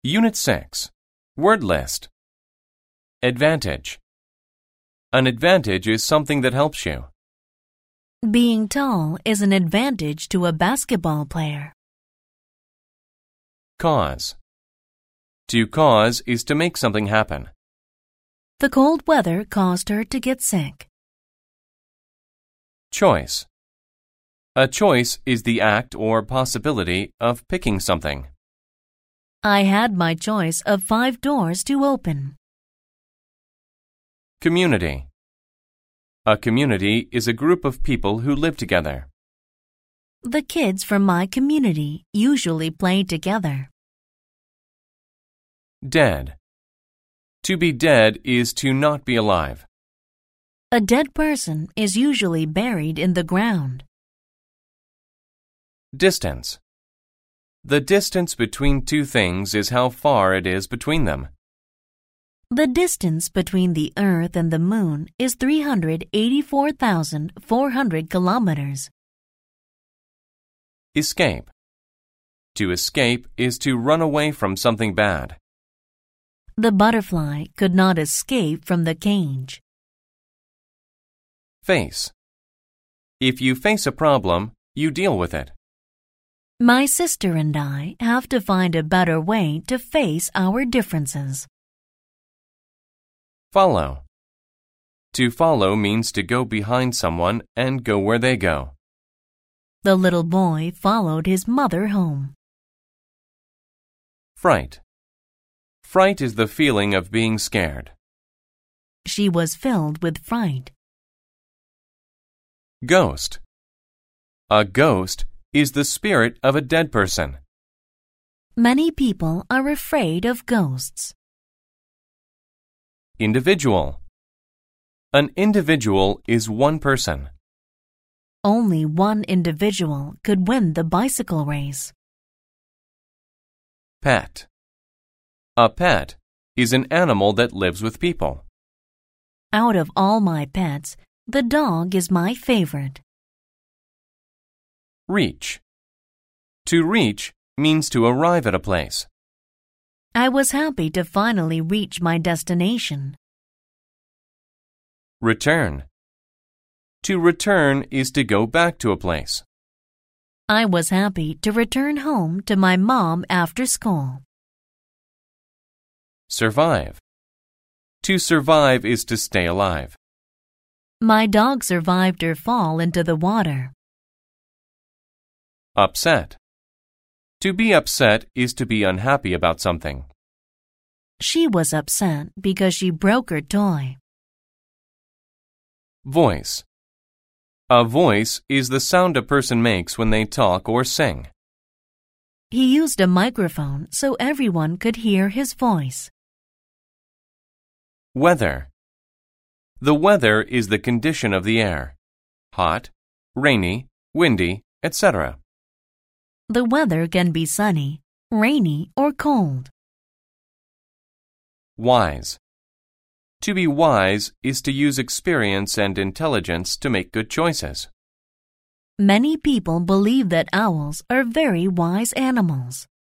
Unit 6. Word list. Advantage. An advantage is something that helps you. Being tall is an advantage to a basketball player. Cause. To cause is to make something happen. The cold weather caused her to get sick. Choice. A choice is the act or possibility of picking something. I had my choice of 5 doors to open. Community. A community is a group of people who live together. The kids from my community usually play together. Dead. To be dead is to not be alive. A dead person is usually buried in the ground. Distance. The distance between two things is how far it is between them. The distance between the Earth and the Moon is 384,400 kilometers. Escape. To escape is to run away from something bad. The butterfly could not escape from the cage. Face. If you face a problem, you deal with it. My sister and I have to find a better way to face our differences. Follow. To follow means to go behind someone and go where they go. The little boy followed his mother home. Fright. Fright is the feeling of being scared. She was filled with fright. Ghost. A ghost is the spirit of a dead person. Many people are afraid of ghosts. Individual. An individual is one person. Only one individual could win the bicycle race. Pet. A pet is an animal that lives with people. Out of all my pets, the dog is my favorite. Reach. To reach means to arrive at a place. I was happy to finally reach my destination. Return. To return is to go back to a place. I was happy to return home to my mom after school. Survive. To survive is to stay alive. My dog survived her fall into the water. Upset. To be upset is to be unhappy about something. She was upset because she broke her toy. Voice. A voice is the sound a person makes when they talk or sing. He used a microphone so everyone could hear his voice. Weather. The weather is the condition of the air. Hot, rainy, windy, etc. The weather can be sunny, rainy, or cold. Wise. To be wise is to use experience and intelligence to make good choices. Many people believe that owls are very wise animals.